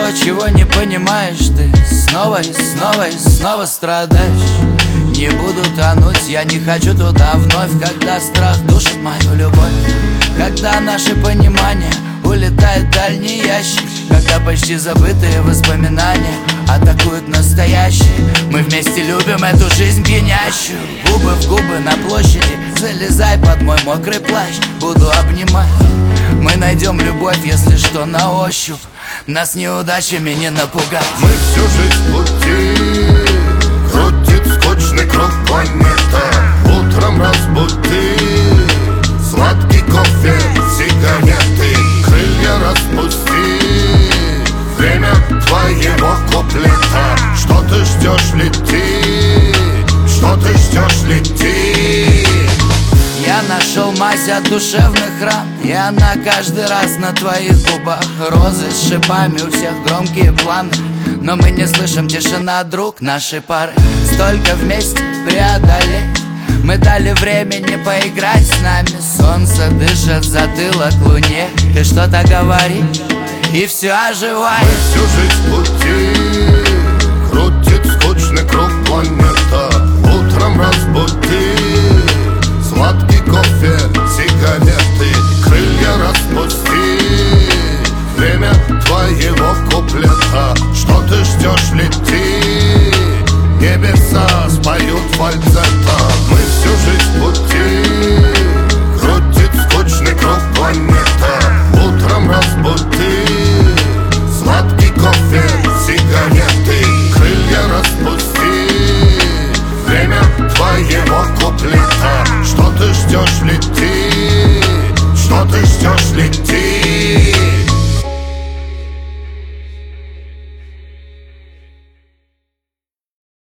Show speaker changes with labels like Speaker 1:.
Speaker 1: то, чего не понимаешь ты. Снова и снова и снова страдаешь. Не буду тонуть, я не хочу туда вновь, когда страх душит мою любовь, когда наше понимание улетает в дальний ящик, когда почти забытые воспоминания атакуют настоящие. Мы вместе любим эту жизнь пьянящую. Губы в губы на площади, залезай под мой мокрый плащ, буду обнимать. Мы найдем любовь, если что, на ощупь. Нас неудачами не напугать.
Speaker 2: Мы всю жизнь в пути, крутит скучный круг планета. Утром разбуди, сладкий кофе, сигареты. Крылья распусти, время твоего куплета. Что ты ждешь, лети, что ты ждешь, лети.
Speaker 1: Я нашел мазь от душевных ран, и она каждый раз на твоих губах. Розы с шипами, у всех громкие планы, но мы не слышим, тишина, друг нашей пары. Столько вместе преодолеть, мы дали времени поиграть с нами. Солнце дышит в затылок луне, ты что-то говоришь, и все оживает.
Speaker 2: Мы всю жизнь в пути, крутит скучный круг планета. Утром разбуди, сладкий кофе, сигареты. Крылья распусти, время твоего куплета. Что ты ждешь, лети, небеса споют фальцета. Мы всю жизнь в пути, крутит скучный круг планета. Утром разбуди, сладкий кофе, сигареты. Крылья распусти, время твоего куплета. Что ты ждешь, лети.